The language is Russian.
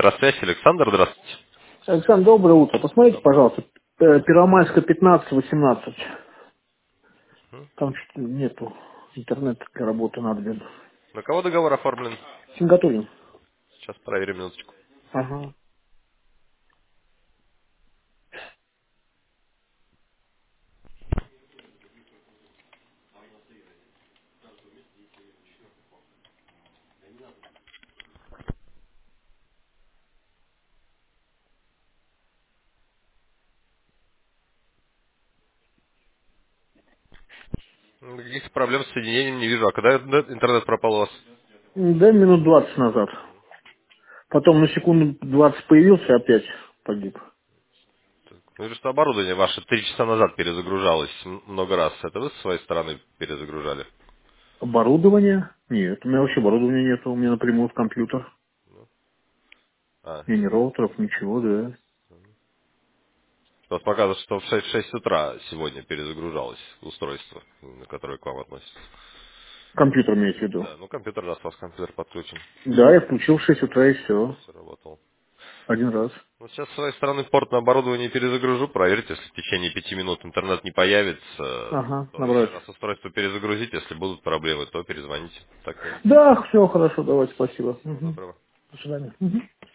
Электросвязь, Александр, здравствуйте. Александр, доброе утро. Посмотрите, Добрый. пожалуйста, Первомайская, 15-18. Там что-то нету. Интернет для работы надо. На кого договор оформлен? Сингатурин. Сейчас проверим минуточку. Ага. Каких-то проблем с соединением не вижу. А когда интернет пропал у вас? Да, минут 20 назад. Потом на секунду 20 появился, опять погиб. Ну, вижу, что оборудование ваше 3 часа назад перезагружалось много раз. Это вы со своей стороны перезагружали? Оборудование? Нет, у меня вообще оборудования нету. У меня напрямую в компьютер. А, И ни роутеров, ничего, да. вот показывает, что в 6 утра сегодня перезагружалось устройство, на которое к вам относится. Компьютер имеете в виду? Да, ну компьютер, раз у вас компьютер подключен, Да, я включил в 6 утра и все. все работало. Один раз. Ну, сейчас с своей стороны порт на оборудование перезагружу. Проверьте, если в течение 5 минут интернет не появится, Ага, то еще набрать. раз устройство перезагрузить. Если будут проблемы, то перезвоните. Так и быть. Да, все хорошо, давайте, спасибо. Всего Мгм. доброго. До свидания. Мгм.